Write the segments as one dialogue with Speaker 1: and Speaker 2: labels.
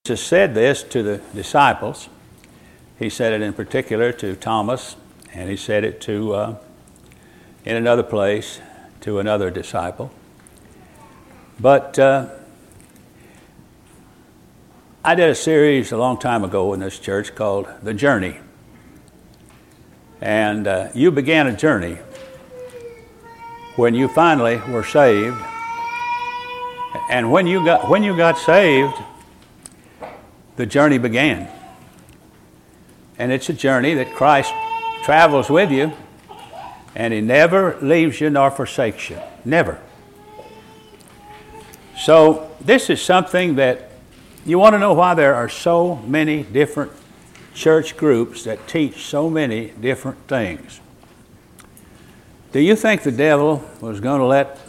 Speaker 1: Jesus said this to the disciples. He said it in particular to Thomas, and he said it to, in another place, to another disciple. But I did a series a long time ago in this church called The Journey. And you began a journey when you finally were saved. And when you got saved, the journey began. And it's a journey that Christ travels with you, and He never leaves you nor forsakes you. Never. So this is something that you want to know why there are so many different church groups that teach so many different things. Do you think the devil was going to let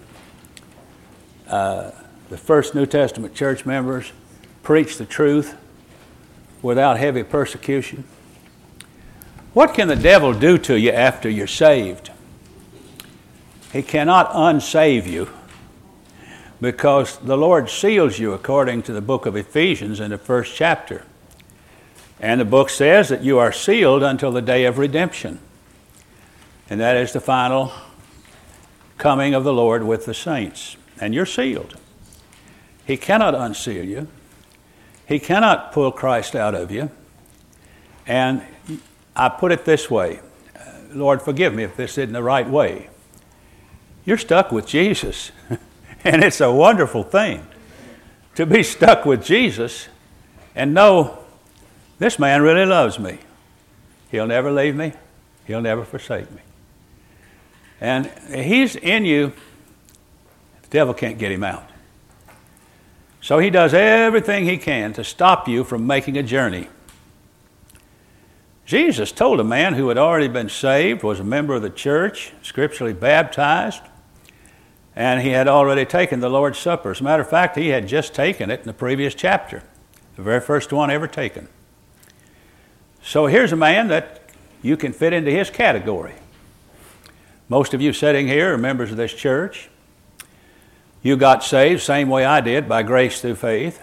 Speaker 1: the first New Testament church members preach the truth without heavy persecution? What can the devil do to you after you're saved? He cannot unsave you, because the Lord seals you according to the book of Ephesians in the first chapter. And the book says that you are sealed until the day of redemption. And that is the final coming of the Lord with the saints. And you're sealed. He cannot unseal you. He cannot pull Christ out of you. And I put it this way. Lord, forgive me if this isn't the right way. You're stuck with Jesus. And it's a wonderful thing to be stuck with Jesus and know this man really loves me. He'll never leave me. He'll never forsake me. And He's in you. The devil can't get him out. So he does everything he can to stop you from making a journey. Jesus told a man who had already been saved, was a member of the church, scripturally baptized, and he had already taken the Lord's Supper. As a matter of fact, he had just taken it in the previous chapter, the very first one ever taken. So here's a man that you can fit into his category. Most of you sitting here are members of this church. You got saved same way I did, by grace through faith.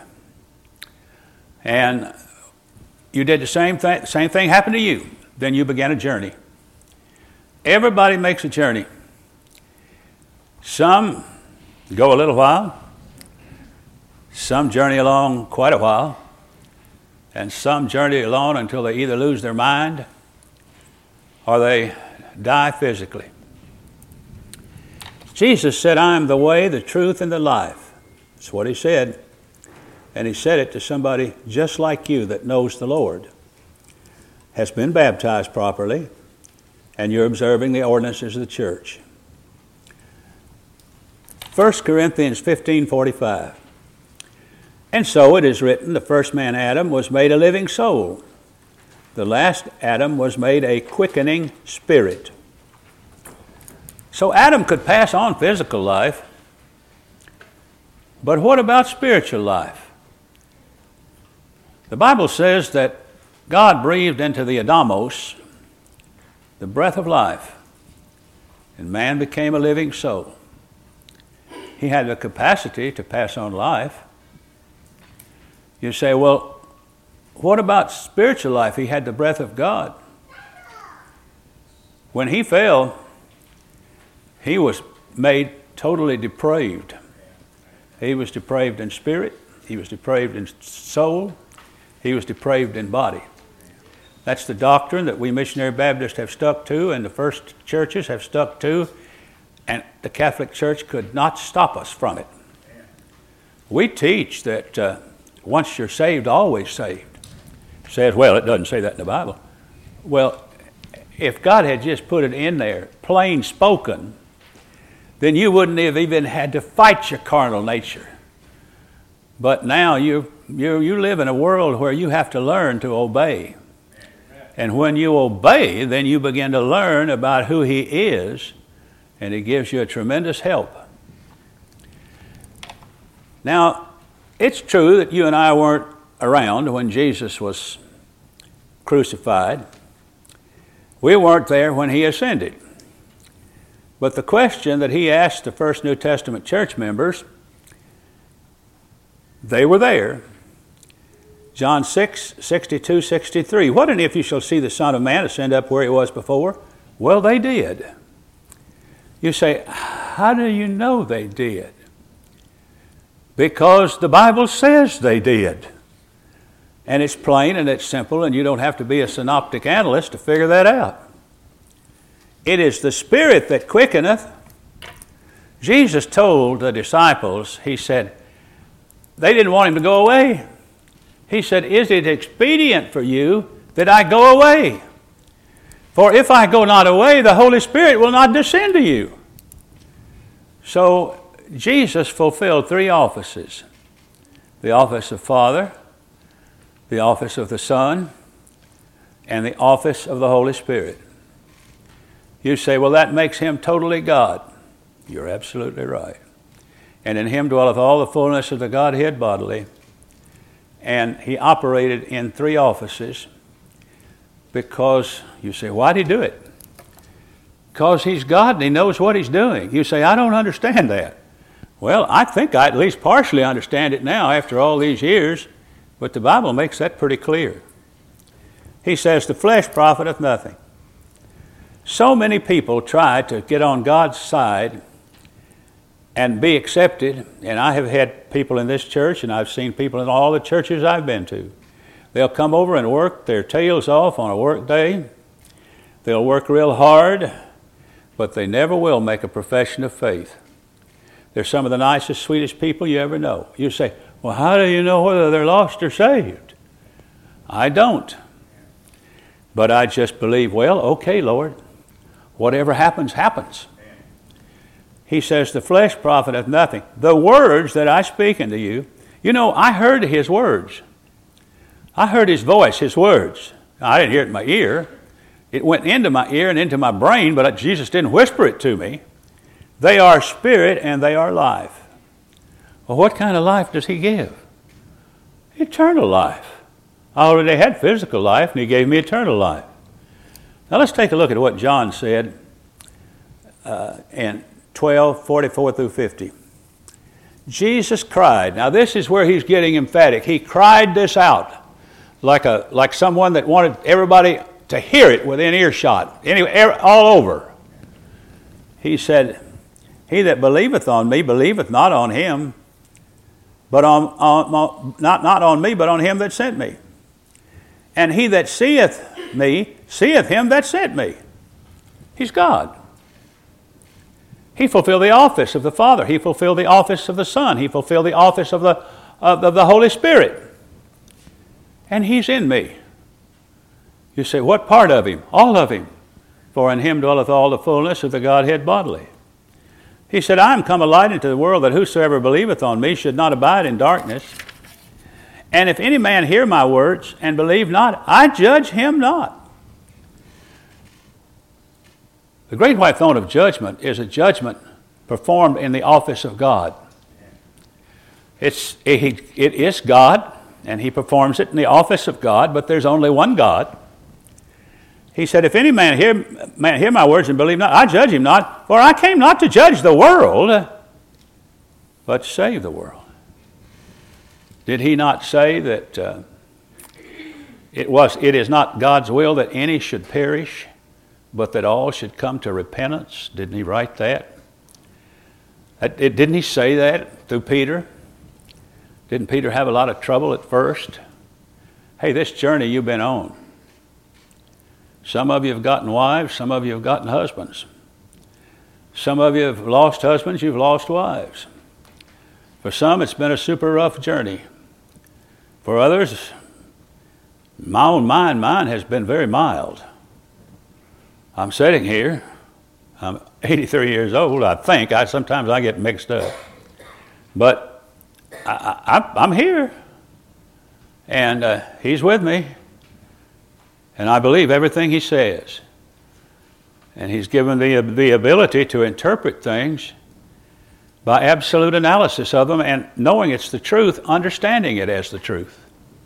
Speaker 1: And you did the same thing happened to you. Then you began a journey. Everybody makes a journey. Some go a little while. Some journey along quite a while. And some journey along until they either lose their mind or they die physically. Jesus said, I am the way, the truth, and the life. That's what He said. And He said it to somebody just like you that knows the Lord, has been baptized properly, and you're observing the ordinances of the church. 1 Corinthians 15:45. And so it is written, the first man Adam was made a living soul. The last Adam was made a quickening spirit. So Adam could pass on physical life, but what about spiritual life? The Bible says that God breathed into the Adamos the breath of life, and man became a living soul. He had the capacity to pass on life. You say, well, what about spiritual life? He had the breath of God. When he fell, he was made totally depraved. He was depraved in spirit. He was depraved in soul. He was depraved in body. That's the doctrine that we missionary Baptists have stuck to, and the first churches have stuck to, and the Catholic Church could not stop us from it. We teach that once you're saved, always saved. It says, well, it doesn't say that in the Bible. Well, if God had just put it in there, plain spoken, then you wouldn't have even had to fight your carnal nature. But now you live in a world where you have to learn to obey. And when you obey, then you begin to learn about who He is, and He gives you a tremendous help. Now, it's true that you and I weren't around when Jesus was crucified. We weren't there when He ascended. But the question that He asked the first New Testament church members, they were there. John 6, 62, 63. What and if you shall see the Son of Man ascend up where he was before? Well, they did. You say, how do you know they did? Because the Bible says they did. And it's plain and it's simple, and you don't have to be a synoptic analyst to figure that out. It is the Spirit that quickeneth. Jesus told the disciples, he said, they didn't want him to go away. He said, is it expedient for you that I go away? For if I go not away, the Holy Spirit will not descend to you. So Jesus fulfilled three offices: the office of Father, the office of the Son, and the office of the Holy Spirit. You say, well, that makes him totally God. You're absolutely right. And in him dwelleth all the fullness of the Godhead bodily. And he operated in three offices because, you say, why did he do it? Because he's God and he knows what he's doing. You say, I don't understand that. Well, I think I at least partially understand it now after all these years, but the Bible makes that pretty clear. He says, the flesh profiteth nothing. So many people try to get on God's side and be accepted, and I have had people in this church, and I've seen people in all the churches I've been to. They'll come over and work their tails off on a work day. They'll work real hard, but they never will make a profession of faith. They're some of the nicest, sweetest people you ever know. You say, well, how do you know whether they're lost or saved? I don't. But I just believe, well, okay, Lord, whatever happens, happens. He says, the flesh profiteth nothing. The words that I speak unto you, I heard his words. I heard his voice, his words. I didn't hear it in my ear. It went into my ear and into my brain, but Jesus didn't whisper it to me. They are spirit and they are life. Well, what kind of life does he give? Eternal life. I already had physical life, and he gave me eternal life. Now let's take a look at what John said in 12:44 through 50. Jesus cried. Now this is where he's getting emphatic. He cried this out like someone that wanted everybody to hear it within earshot, all over. He said, he that believeth on me believeth not on him, but not on me, but on him that sent me. And he that seeth me seeth him that sent me. He's God. He fulfilled the office of the Father. He fulfilled the office of the Son. He fulfilled the office of the Holy Spirit. And he's in me. You say, what part of him? All of him. For in him dwelleth all the fullness of the Godhead bodily. He said, I am come a light into the world, that whosoever believeth on me should not abide in darkness. And if any man hear my words and believe not, I judge him not. The great white throne of judgment is a judgment performed in the office of God. It is God, and he performs it in the office of God, but there's only one God. He said, if any man hear my words and believe not, I judge him not, for I came not to judge the world, but to save the world. Did he not say that it is not God's will that any should perish, but that all should come to repentance? Didn't he write that? Didn't he say that through Peter? Didn't Peter have a lot of trouble at first? Hey, this journey you've been on, some of you have gotten wives, some of you have gotten husbands. Some of you have lost husbands, you've lost wives. For some, it's been a super rough journey. For others, mine has been very mild. I'm sitting here, I'm 83 years old, I think. Sometimes I get mixed up. But I'm here, and he's with me. And I believe everything he says. And he's given me the ability to interpret things by absolute analysis of them and knowing it's the truth, understanding it as the truth.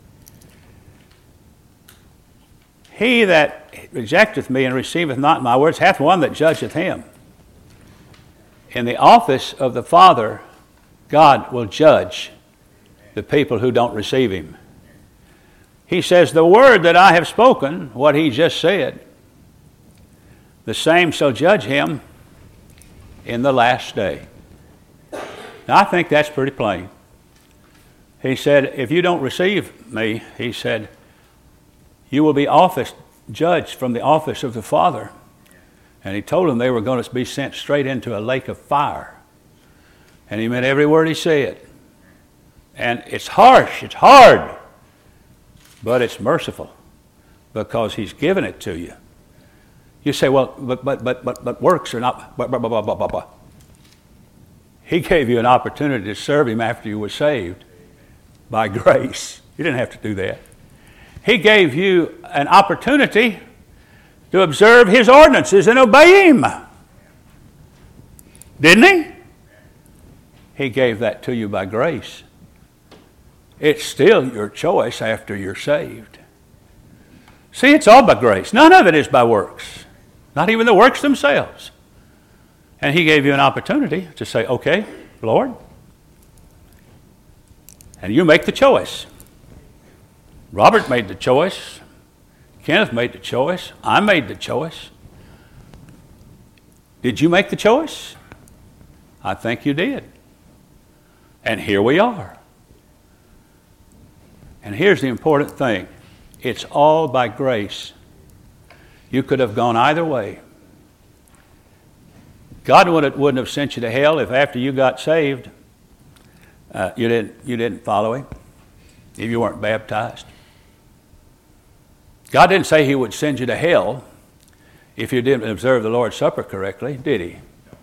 Speaker 1: He that rejecteth me and receiveth not my words hath one that judgeth him. In the office of the Father, God will judge the people who don't receive him. He says, the word that I have spoken, what he just said, the same shall judge him in the last day. Now, I think that's pretty plain. He said, if you don't receive me, he said, you will be judged from the office of the Father. And he told them they were going to be sent straight into a lake of fire. And he meant every word he said. And it's harsh, it's hard, but it's merciful because he's given it to you. You say, well, but works are not, He gave you an opportunity to serve him after you were saved by grace. You didn't have to do that. He gave you an opportunity to observe his ordinances and obey him. Didn't he? He gave that to you by grace. It's still your choice after you're saved. See, it's all by grace. None of it is by works. Not even the works themselves. And he gave you an opportunity to say, okay, Lord. And you make the choice. Robert made the choice. Kenneth made the choice. I made the choice. Did you make the choice? I think you did. And here we are. And here's the important thing. It's all by grace. You could have gone either way. God wouldn't have sent you to hell if after you got saved, you didn't follow him, if you weren't baptized. God didn't say he would send you to hell if you didn't observe the Lord's Supper correctly, did he?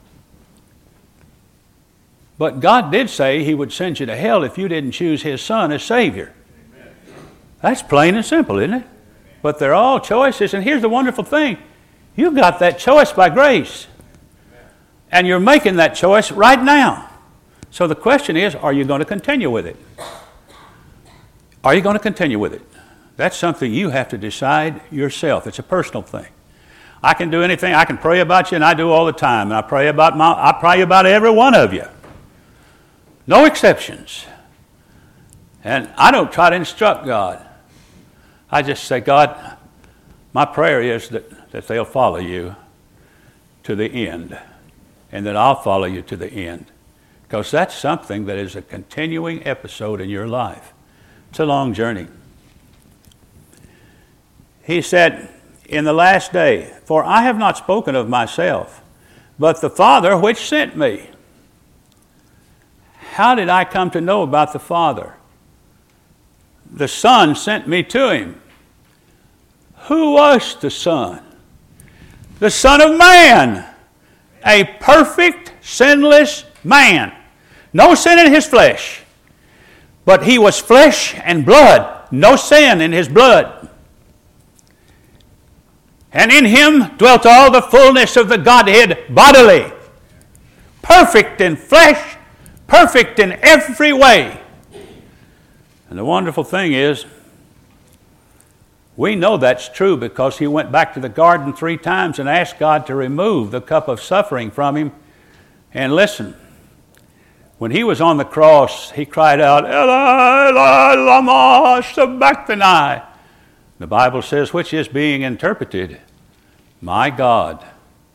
Speaker 1: But God did say he would send you to hell if you didn't choose his Son as Savior. That's plain and simple, isn't it? But they're all choices, and here's the wonderful thing. You've got that choice by grace. And you're making that choice right now. So the question is, are you going to continue with it? Are you going to continue with it? That's something you have to decide yourself. It's a personal thing. I can do anything. I can pray about you, and I do all the time. And I pray about every one of you. No exceptions. And I don't try to instruct God. I just say, God, my prayer is that they'll follow you to the end, and that I'll follow you to the end. Because that's something that is a continuing episode in your life. It's a long journey. He said, in the last day, for I have not spoken of myself, but the Father which sent me. How did I come to know about the Father? The Son sent me to him. Who was the Son? The Son of Man. A perfect, sinless man. No sin in his flesh. But he was flesh and blood. No sin in his blood. And in him dwelt all the fullness of the Godhead bodily. Perfect in flesh, perfect in every way. And the wonderful thing is, we know that's true because he went back to the garden 3 times and asked God to remove the cup of suffering from him. And listen, when he was on the cross, he cried out, Eli, Eli, lama sabachthani. The Bible says, which is being interpreted, my God,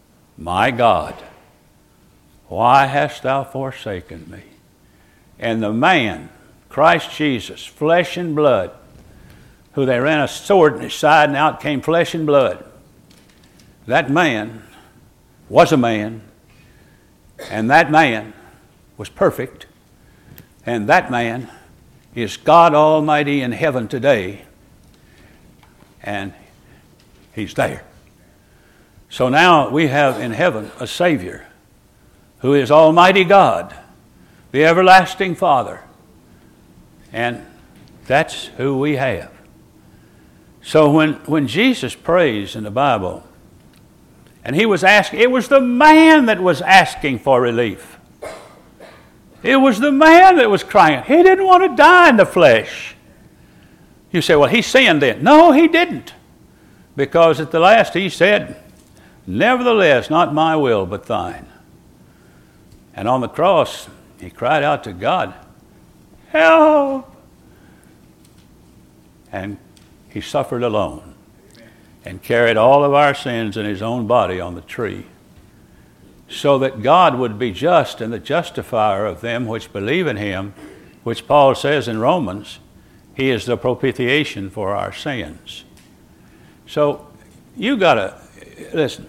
Speaker 1: why hast thou forsaken me? And the man, Christ Jesus, flesh and blood, who they ran a sword in his side and out came flesh and blood. That man was a man, and that man was perfect, and that man is God Almighty in heaven today, and he's there. So now we have in heaven a Savior who is Almighty God, the everlasting Father, and that's who we have. So when Jesus prays in the Bible, and he was asking, it was the man that was asking for relief. It was the man that was crying. He didn't want to die in the flesh. You say, well, he sinned then. No, he didn't. Because at the last he said, nevertheless, not my will, but thine. And on the cross, he cried out to God, help! And He suffered alone and carried all of our sins in his own body on the tree, so that God would be just and the justifier of them which believe in him, which Paul says in Romans, he is the propitiation for our sins. So you got to, listen,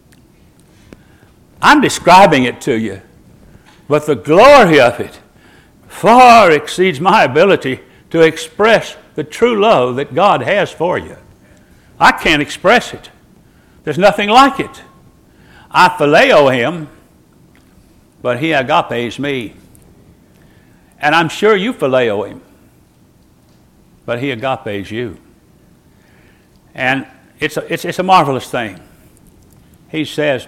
Speaker 1: I'm describing it to you, but the glory of it far exceeds my ability to express the true love that God has for you. I can't express it. There's nothing like it. I phileo him, but he agapes me. And I'm sure you phileo him, but he agapes you. And it's a marvelous thing. He says,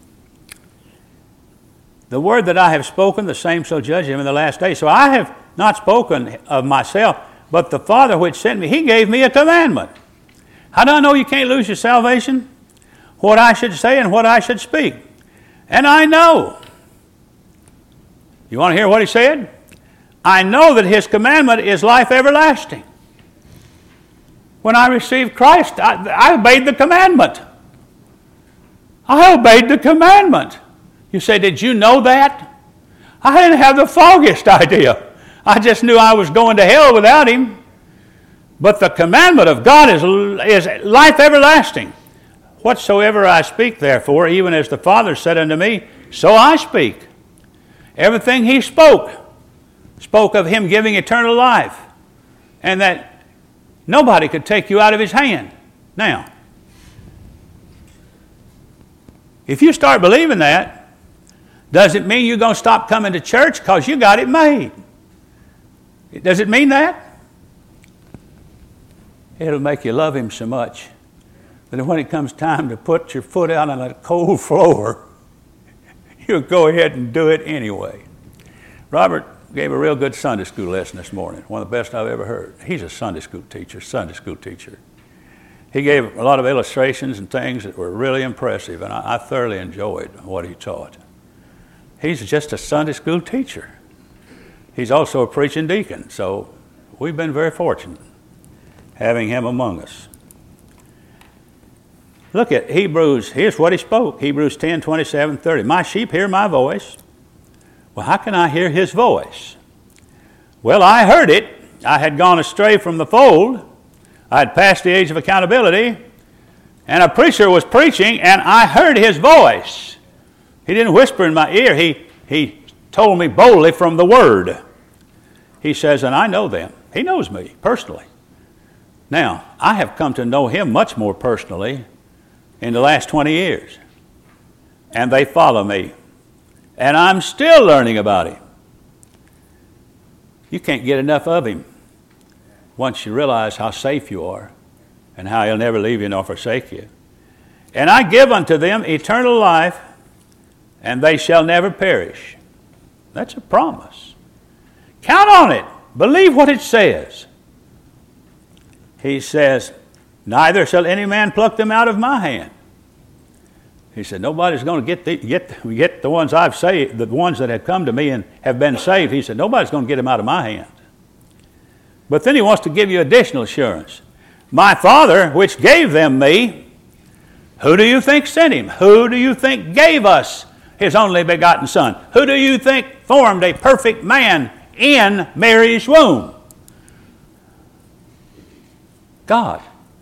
Speaker 1: the word that I have spoken, the same shall judge him in the last day. So I have not spoken of myself, but the Father which sent me, he gave me a commandment. How do I know you can't lose your salvation? What I should say and what I should speak. And I know. You want to hear what he said? I know that his commandment is life everlasting. When I received Christ, I obeyed the commandment. I obeyed the commandment. You say, did you know that? I didn't have the foggiest idea. I just knew I was going to hell without him. But the commandment of God is life everlasting. Whatsoever I speak, therefore, even as the Father said unto me, so I speak. Everything he spoke of him giving eternal life, and that nobody could take you out of his hand. Now, if you start believing that, does it mean you're going to stop coming to church because you got it made? Does it mean that? It'll make you love him so much that when it comes time to put your foot out on a cold floor, you'll go ahead and do it anyway. Robert gave a real good Sunday school lesson this morning, one of the best I've ever heard. He's a Sunday school teacher. He gave a lot of illustrations and things that were really impressive, and I thoroughly enjoyed what he taught. He's just a Sunday school teacher. He's also a preaching deacon, so we've been very fortunate having him among us. Look at Hebrews, here's what he spoke, Hebrews 10, 27, 30. My sheep hear my voice. Well, how can I hear his voice? Well, I heard it. I had gone astray from the fold. I had passed the age of accountability, and a preacher was preaching, and I heard his voice. He didn't whisper in my ear. He told me boldly from the Word. He says, and I know them. He knows me personally. Now, I have come to know him much more personally in the last 20 years. And they follow me. And I'm still learning about him. You can't get enough of him once you realize how safe you are and how he'll never leave you nor forsake you. And I give unto them eternal life, and they shall never perish. That's a promise. Count on it. Believe what it says. He says, neither shall any man pluck them out of my hand. He said, nobody's going to get the ones I've saved, the ones that have come to me and have been saved. He said, nobody's going to get them out of my hand. But then he wants to give you additional assurance. My Father, which gave them me, who do you think sent him? Who do you think gave us his only begotten Son? Who do you think formed a perfect man in Mary's womb? God.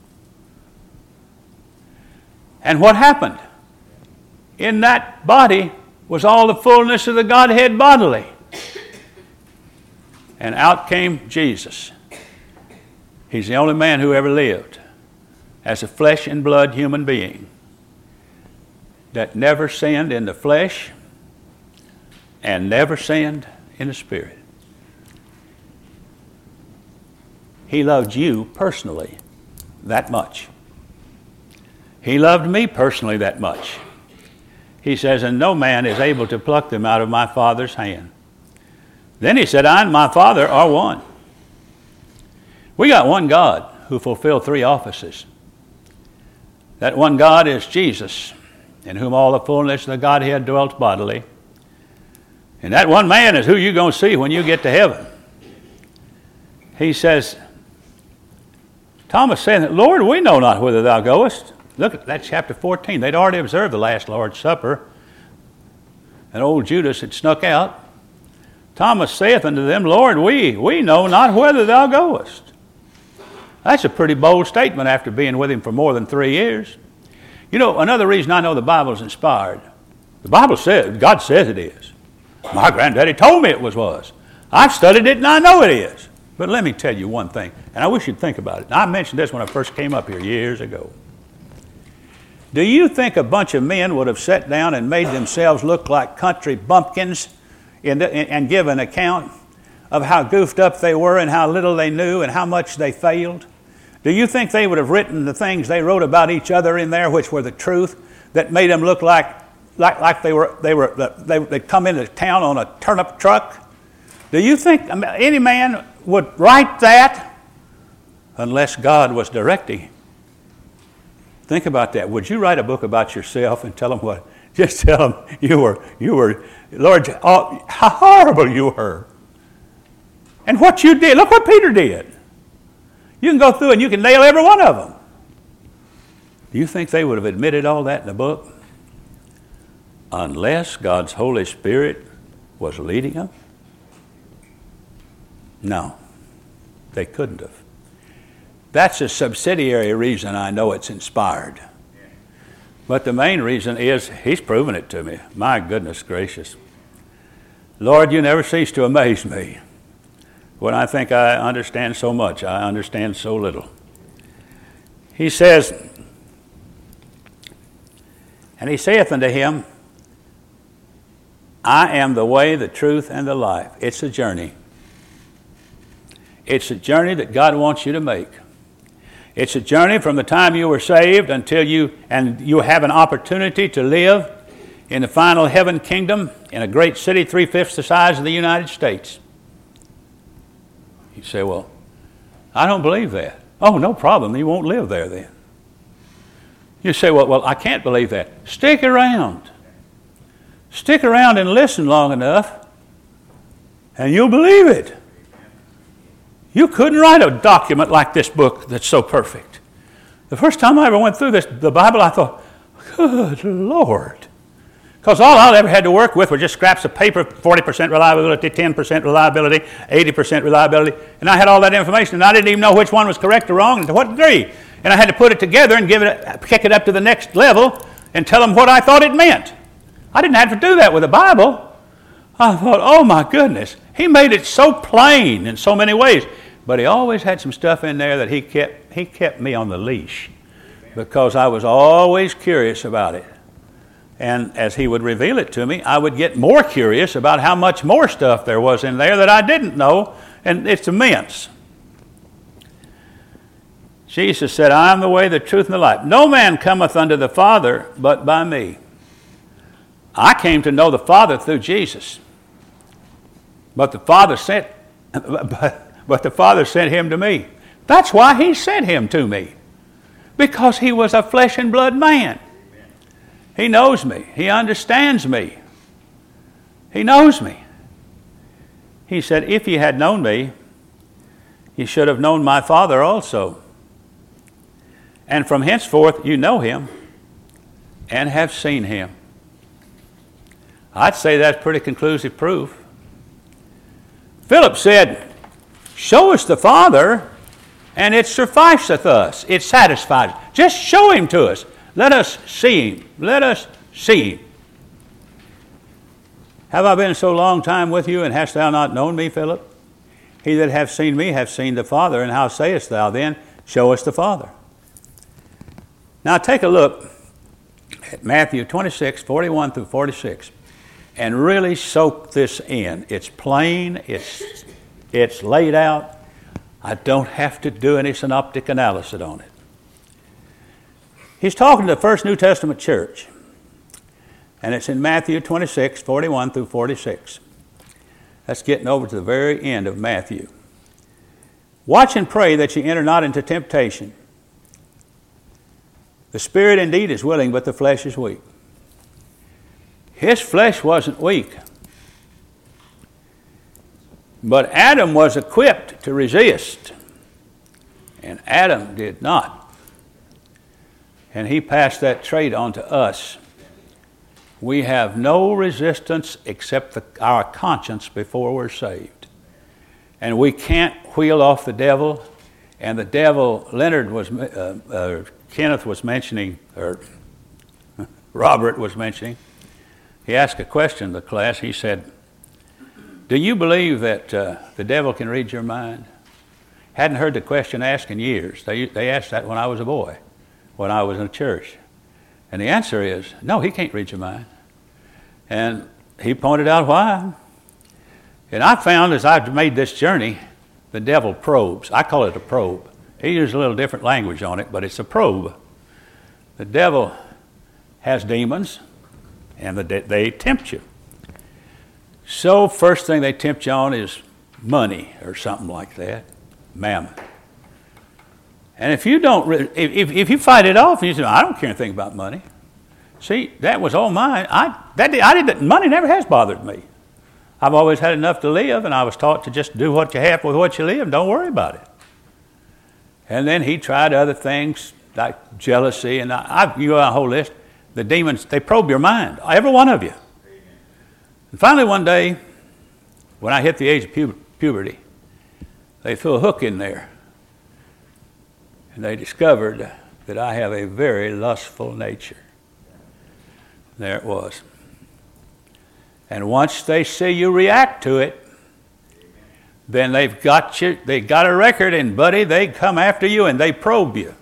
Speaker 1: And what happened? In that body was all the fullness of the Godhead bodily. And out came Jesus. He's the only man who ever lived as a flesh and blood human being that never sinned in the flesh and never sinned in the spirit. He loved you personally that much. He loved me personally that much. He says, and no man is able to pluck them out of my Father's hand. Then he said, I and my Father are one. We got one God who fulfilled three offices. That one God is Jesus, in whom all the fullness of the Godhead dwelt bodily. And that one man is who you're going to see when you get to heaven. He says, Thomas said, Lord, we know not whither thou goest. Look at that, chapter 14. They'd already observed the last Lord's Supper, and old Judas had snuck out. Thomas saith unto them, Lord, we know not whither thou goest. That's a pretty bold statement after being with him for more than 3 years. You know, another reason I know the Bible is inspired. The Bible says, God says it is. My granddaddy told me it was. I've studied it and I know it is. But let me tell you one thing, and I wish you'd think about it. I mentioned this when I first came up here years ago. Do you think a bunch of men would have sat down and made themselves look like country bumpkins and give an account of how goofed up they were and how little they knew and how much they failed? Do you think they would have written the things they wrote about each other in there, which were the truth, that made them look like they'd come into town on a turnip truck? Do you think any man would write that unless God was directing? Think about that. Would you write a book about yourself and tell them what? Just tell them you were, Lord, oh, how horrible you were. And what you did. Look what Peter did. You can go through and you can nail every one of them. Do you think they would have admitted all that in the book? Unless God's Holy Spirit was leading them? No, they couldn't have. That's a subsidiary reason I know it's inspired. But the main reason is He's proven it to me. My goodness gracious. Lord, you never cease to amaze me. When I think I understand so much, I understand so little. He says, and He saith unto him, I am the way, the truth, and the life. It's a journey. It's a journey that God wants you to make. It's a journey from the time you were saved until you have an opportunity to live in the final heaven kingdom in a great city 3/5 the size of the United States. You say, well, I don't believe that. Oh, no problem. You won't live there then. You say, well, I can't believe that. Stick around. Stick around and listen long enough, and you'll believe it. You couldn't write a document like this book that's so perfect. The first time I ever went through the Bible, I thought, good Lord. Because all I ever had to work with were just scraps of paper, 40% reliability, 10% reliability, 80% reliability. And I had all that information, and I didn't even know which one was correct or wrong and to what degree. And I had to put it together and kick it up to the next level and tell them what I thought it meant. I didn't have to do that with the Bible. I thought, oh my goodness, He made it so plain in so many ways. But He always had some stuff in there that He kept me on the leash because I was always curious about it. And as He would reveal it to me, I would get more curious about how much more stuff there was in there that I didn't know, and it's immense. Jesus said, I am the way, the truth, and the life. No man cometh unto the Father but by me. I came to know the Father through Jesus. But the Father sent Him to me. That's why He sent Him to me. Because He was a flesh and blood man. He knows me. He understands me. He knows me. He said, if ye had known me, ye should have known my Father also. And from henceforth you know Him and have seen Him. I'd say that's pretty conclusive proof. Philip said, show us the Father, and it sufficeth us. It satisfies. Just show Him to us. Let us see Him. Let us see Him. Have I been so long time with you, and hast thou not known me, Philip? He that hath seen me hath seen the Father, and how sayest thou then, show us the Father? Now take a look at Matthew 26, 41 through 46, and really soak this in. It's plain, it's laid out. I don't have to do any synoptic analysis on it. He's talking to the first New Testament church, and it's in Matthew 26, 41 through 46. That's getting over to the very end of Matthew. Watch and pray that ye enter not into temptation. The spirit indeed is willing, but the flesh is weak. His flesh wasn't weak. But Adam was equipped to resist. and Adam did not. And he passed that trait on to us. We have no resistance except our conscience before we're saved. And we can't wheel off the devil. And the devil, Kenneth was mentioning, or Robert was mentioning, he asked a question to the class. He said, do you believe that the devil can read your mind? Hadn't heard the question asked in years. They asked that when I was a boy, when I was in church. And the answer is, no, he can't read your mind. And he pointed out why. And I found as I've made this journey, the devil probes. I call it a probe. He uses a little different language on it, but it's a probe. The devil has demons, and they tempt you. So first thing they tempt you on is money or something like that, mammon. And if you don't, if you fight it off and you say, I don't care anything about money. See, that was all mine. Money never has bothered me. I've always had enough to live, and I was taught to just do what you have with what you live and don't worry about it. And then he tried other things like jealousy, and you got a whole list. The demons, they probe your mind, every one of you. And finally one day, when I hit the age of puberty, they threw a hook in there. And they discovered that I have a very lustful nature. There it was. And once they see you react to it, then they've got you, they got a record, and buddy, they come after you and they probe you.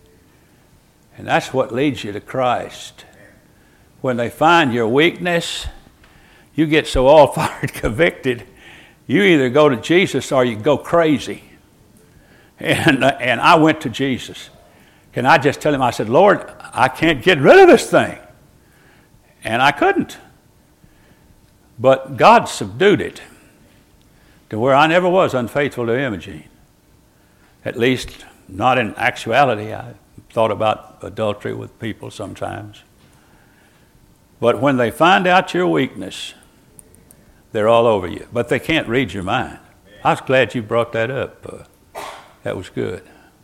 Speaker 1: And that's what leads you to Christ. When they find your weakness, you get so all-fired convicted, you either go to Jesus or you go crazy. And I went to Jesus. Can I just tell him, I said, Lord, I can't get rid of this thing. And I couldn't. But God subdued it to where I never was unfaithful to Imogene. At least not in actuality. I thought about adultery with people sometimes. But when they find out your weakness, they're all over you. But they can't read your mind. I was glad you brought that up. That was good.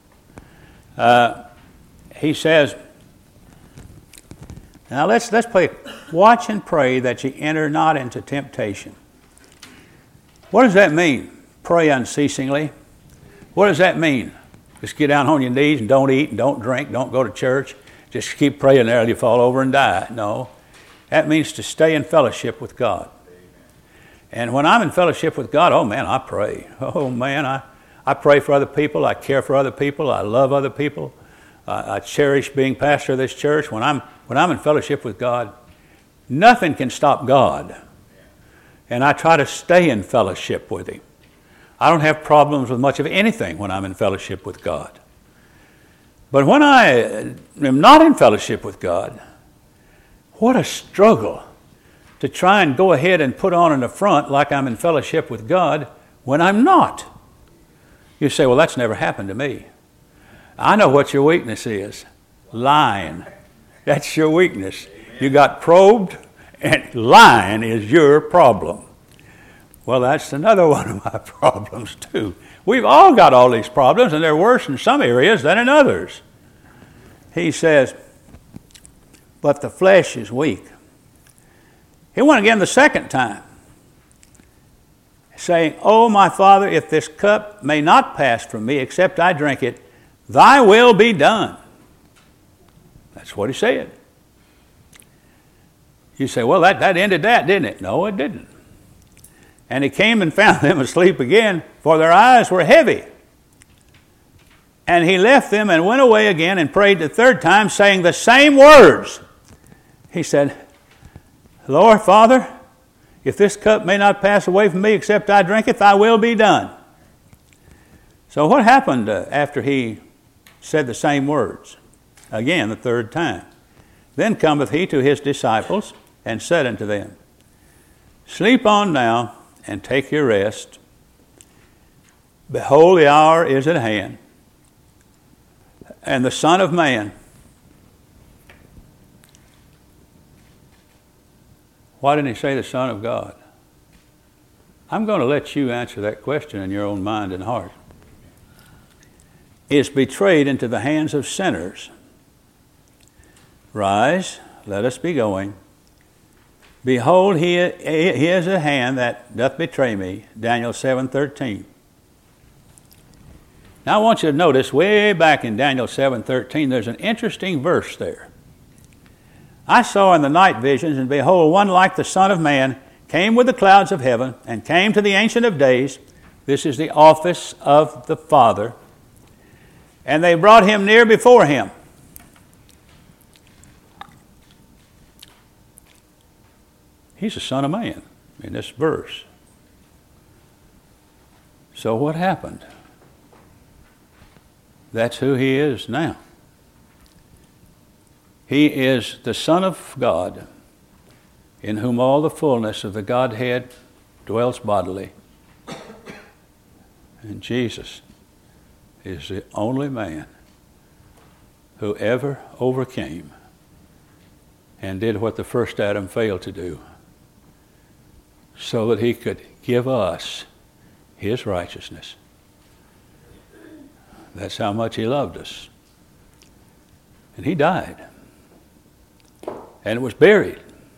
Speaker 1: He says, now let's play, watch and pray that ye enter not into temptation. What does that mean? Pray unceasingly. What does that mean? Just get down on your knees and don't eat and don't drink, don't go to church. Just keep praying there till you fall over and die. No. That means to stay in fellowship with God. And when I'm in fellowship with God, oh man, I pray. Oh man, I pray for other people. I care for other people. I love other people. I cherish being pastor of this church. When I'm in fellowship with God, nothing can stop God. And I try to stay in fellowship with him. I don't have problems with much of anything when I'm in fellowship with God. But when I am not in fellowship with God, what a struggle to try and go ahead and put on an affront like I'm in fellowship with God when I'm not. You say, well, that's never happened to me. I know what your weakness is. Lying. That's your weakness. You got probed, and lying is your problem. Well, that's another one of my problems, too. We've all got all these problems, and they're worse in some areas than in others. He says, but the flesh is weak. He went again the second time, saying, O my Father, if this cup may not pass from me except I drink it, thy will be done. That's what he said. You say, well, that ended that, didn't it? No, it didn't. And he came and found them asleep again, for their eyes were heavy. And he left them and went away again and prayed the third time, saying the same words. He said, Lord, Father, if this cup may not pass away from me except I drink it, thy will be done. So what happened after he said the same words? Again, the third time. Then cometh he to his disciples and said unto them, Sleep on now and take your rest. Behold, the hour is at hand, and the Son of Man. Why didn't he say the Son of God? I'm going to let you answer that question in your own mind and heart. is betrayed into the hands of sinners. Rise, let us be going. Behold, he is a hand that doth betray me. Daniel 7:13. Now I want you to notice way back in Daniel 7:13, there's an interesting verse there. I saw in the night visions, and behold, one like the Son of Man came with the clouds of heaven, and came to the Ancient of Days. This is the office of the Father. And they brought him near before him. He's the Son of Man in this verse. So what happened? That's who he is now. He is the Son of God, in whom all the fullness of the Godhead dwells bodily. And Jesus is the only man who ever overcame and did what the first Adam failed to do, so that he could give us his righteousness. That's how much he loved us. And he died. And was buried.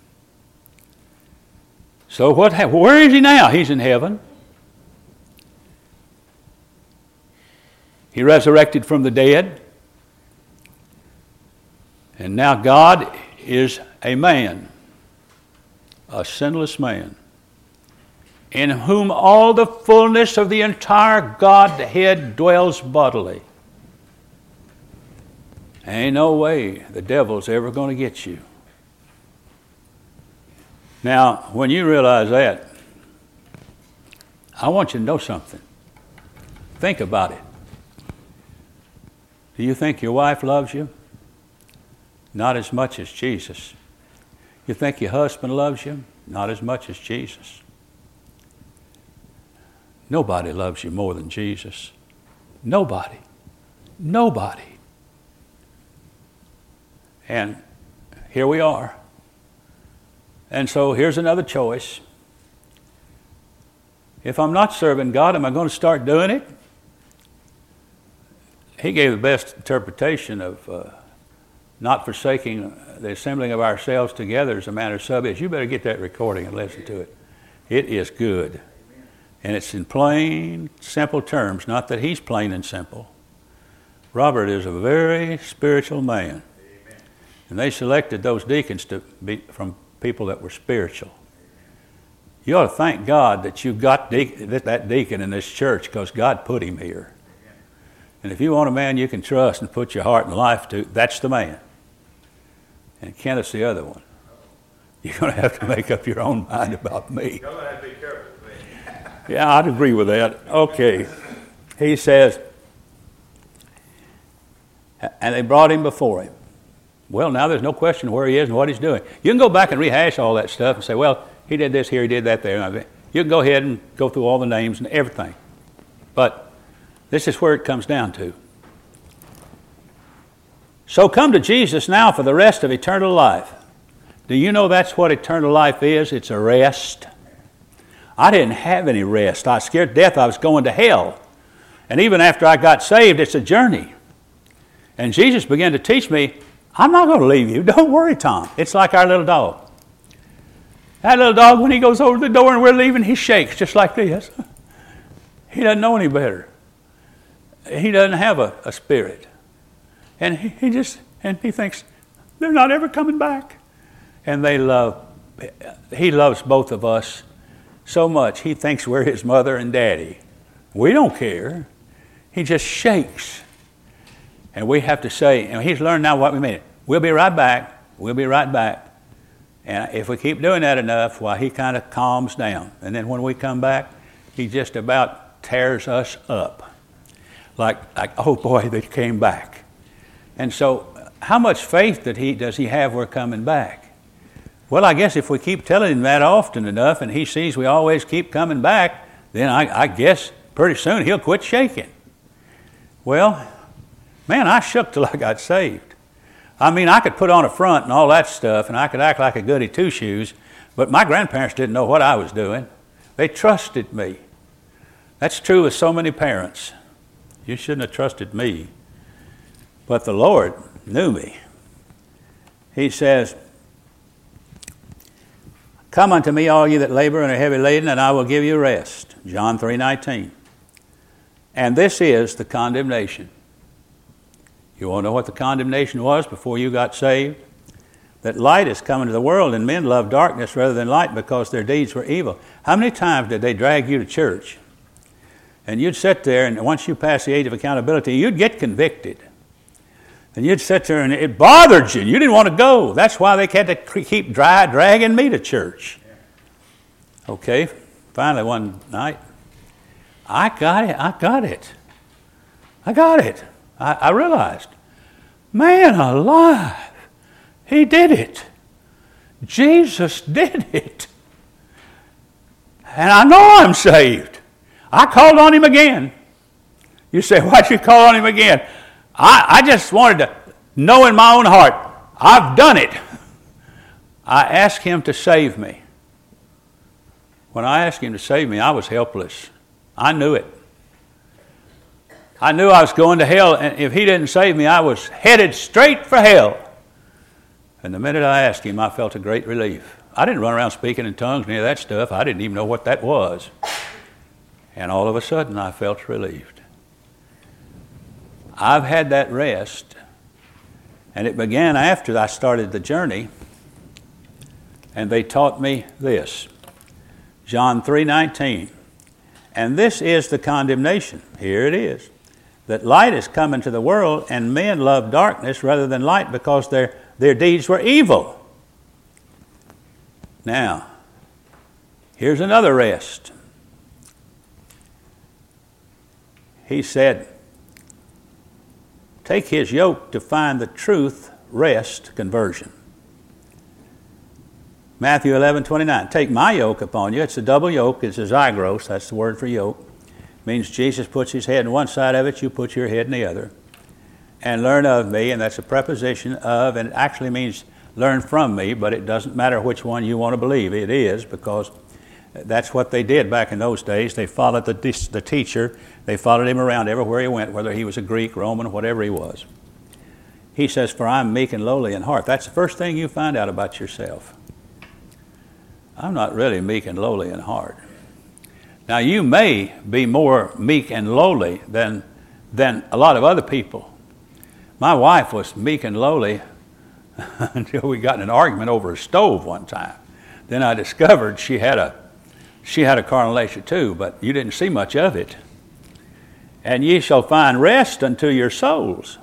Speaker 1: So where is he now? He's in heaven. He resurrected from the dead. And now God is a man, a sinless man, in whom all the fullness of the entire Godhead dwells bodily. Ain't no way the devil's ever going to get you. Now, when you realize that, I want you to know something. Think about it. Do you think your wife loves you? Not as much as Jesus. You think your husband loves you? Not as much as Jesus. Nobody loves you more than Jesus. Nobody. Nobody. And here we are. And so here's another choice. If I'm not serving God, am I going to start doing it? He gave the best interpretation of not forsaking the assembling of ourselves together as a matter of subject. You better get that recording and listen to it. It is good. And it's in plain, simple terms. Not that he's plain and simple. Robert is a very spiritual man. Amen. And they selected those deacons to be from people that were spiritual. You ought to thank God that you got that deacon in this church, because God put him here. Amen. And if you want a man you can trust and put your heart and life to, that's the man. And Kenneth's the other one. You're going to have to make up your own mind about me.
Speaker 2: You're going to have to be careful.
Speaker 1: Yeah, I'd agree with that. Okay. He says, and they brought him before him. Well, now there's no question where he is and what he's doing. You can go back and rehash all that stuff and say, well, he did this here, he did that there. You can go ahead and go through all the names and everything. But this is where it comes down to. So come to Jesus now for the rest of eternal life. Do you know that's what eternal life is? It's a rest. I didn't have any rest. I was scared to death I was going to hell. And even after I got saved, it's a journey. And Jesus began to teach me, I'm not going to leave you. Don't worry, Tom. It's like our little dog. That little dog, when he goes over the door and we're leaving, he shakes just like this. He doesn't know any better. He doesn't have a spirit. And he thinks, they're not ever coming back. And he loves both of us so much. He thinks we're his mother and daddy. We don't care. He just shakes. And we have to say, and he's learned now what we mean. We'll be right back. We'll be right back. And if we keep doing that enough, well, he kind of calms down. And then when we come back, he just about tears us up. Like oh boy, they came back. And so how much faith does he have we're coming back? Well, I guess if we keep telling him that often enough and he sees we always keep coming back, then I guess pretty soon he'll quit shaking. Well, man, I shook till I got saved. I mean, I could put on a front and all that stuff, and I could act like a goody two-shoes, but my grandparents didn't know what I was doing. They trusted me. That's true with so many parents. You shouldn't have trusted me. But the Lord knew me. He says, come unto me, all ye that labor and are heavy laden, and I will give you rest. John 3:19. And this is the condemnation. You want to know what the condemnation was before you got saved? That light is coming to the world, and men love darkness rather than light because their deeds were evil. How many times did they drag you to church? And you'd sit there, and once you pass the age of accountability, you'd get convicted. And you'd sit there, and it bothered you. You didn't want to go. That's why they had to keep dragging me to church. Okay, finally one night, I got it. I realized, man alive, he did it. Jesus did it. And I know I'm saved. I called on him again. You say, why'd you call on him again? I just wanted to know in my own heart, I've done it. I asked him to save me. When I asked him to save me, I was helpless. I knew it. I knew I was going to hell, and if he didn't save me, I was headed straight for hell. And the minute I asked him, I felt a great relief. I didn't run around speaking in tongues and any of that stuff. I didn't even know what that was. And all of a sudden, I felt relieved. I've had that rest, and it began after I started the journey, and they taught me this. John 3:19. And this is the condemnation. Here it is. That light is come into the world, and men love darkness rather than light because their deeds were evil. Now, here's another rest. He said, take his yoke to find the truth, rest, conversion. Matthew 11:29. Take my yoke upon you. It's a double yoke. It's a zygros. That's the word for yoke. It means Jesus puts his head on one side of it, you put your head in the other. And learn of me, and that's a preposition of, and it actually means learn from me, but it doesn't matter which one you want to believe. It is, because that's what they did back in those days. They followed the teacher. They followed him around everywhere he went, whether he was a Greek, Roman, whatever he was. He says, for I'm meek and lowly in heart. That's the first thing you find out about yourself. I'm not really meek and lowly in heart. Now, you may be more meek and lowly than a lot of other people. My wife was meek and lowly until we got in an argument over a stove one time. Then I discovered she had a carnal nature too, but you didn't see much of it. And ye shall find rest unto your souls.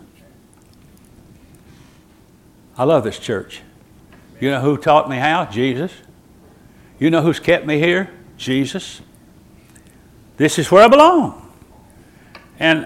Speaker 1: I love this church. You know who taught me how? Jesus. You know who's kept me here? Jesus. This is where I belong. And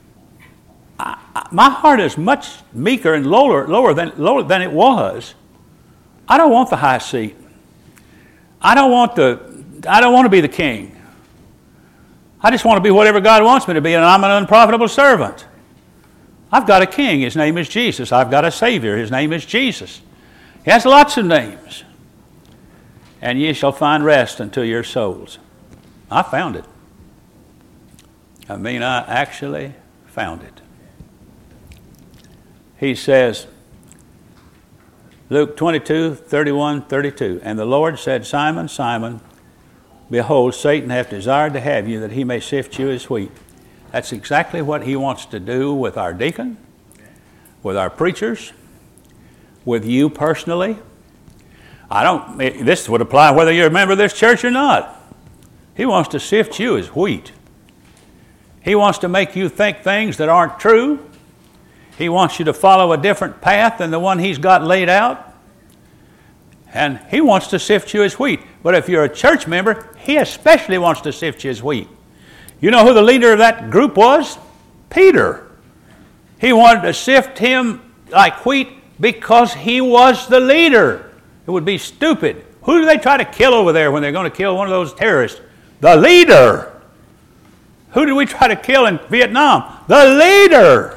Speaker 1: my heart is much meeker and lower than it was. I don't want the high seat. I don't want to be the king. I just want to be whatever God wants me to be, and I'm an unprofitable servant. I've got a king. His name is Jesus. I've got a Savior. His name is Jesus. He has lots of names. And ye shall find rest unto your souls. I found it. I actually found it. He says, Luke 22:31-32, and the Lord said, Simon, Simon, behold, Satan hath desired to have you, that he may sift you as wheat. That's exactly what he wants to do with our deacon, with our preachers, with you personally. This would apply whether you're a member of this church or not. He wants to sift you as wheat. He wants to make you think things that aren't true. He wants you to follow a different path than the one he's got laid out. And he wants to sift you as wheat. But if you're a church member, he especially wants to sift you as wheat. You know who the leader of that group was? Peter. He wanted to sift him like wheat because he was the leader. It would be stupid. Who do they try to kill over there when they're going to kill one of those terrorists? The leader. Who did we try to kill in Vietnam? The leader.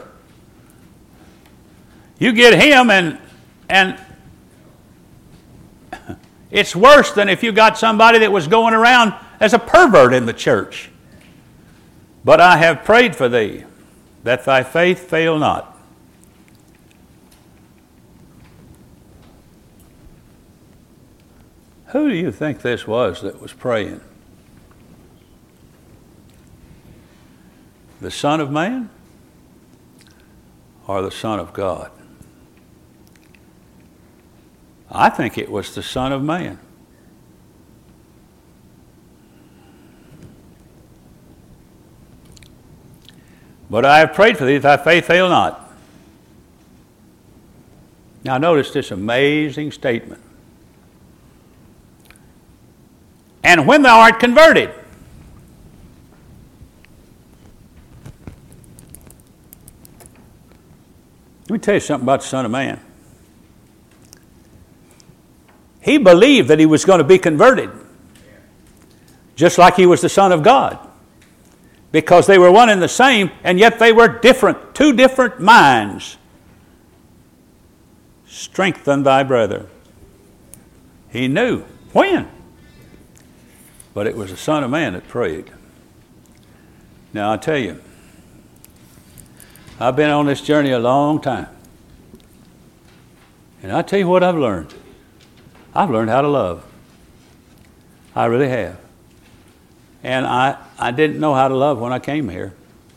Speaker 1: You get him and it's worse than if you got somebody that was going around as a pervert in the church. But I have prayed for thee, that thy faith fail not. Who do you think this was that was praying? The Son of Man or the Son of God? I think it was the Son of Man. But I have prayed for thee that thy faith fail not. Now notice this amazing statement. And when thou art converted. Let me tell you something about the Son of Man. He believed that he was going to be converted, just like he was the Son of God, because they were one and the same, and yet they were different, two different minds. Strengthen thy brother. He knew when, but it was the Son of Man that prayed. Now I tell you, I've been on this journey a long time, and I tell you what I've learned. I've learned how to love. I really have. And I didn't know how to love when I came here.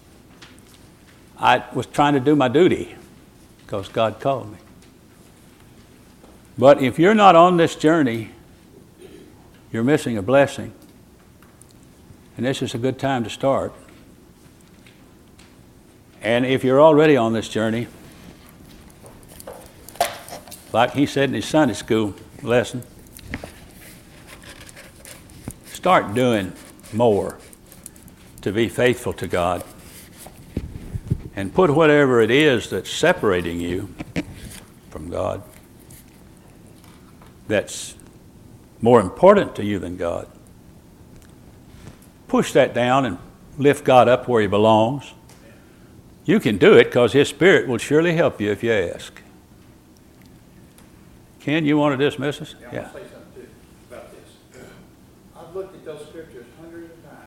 Speaker 1: I was trying to do my duty because God called me. But if you're not on this journey, you're missing a blessing. And this is a good time to start. And if you're already on this journey, like he said in his Sunday school lesson, start doing more to be faithful to God, and put whatever it is that's separating you from God, that's more important to you than God, push that down and lift God up where he belongs. You can do it because his Spirit will surely help you if you ask. Ken, you want to dismiss us?
Speaker 2: Yeah. I want to say something too about this. I've looked at those scriptures hundreds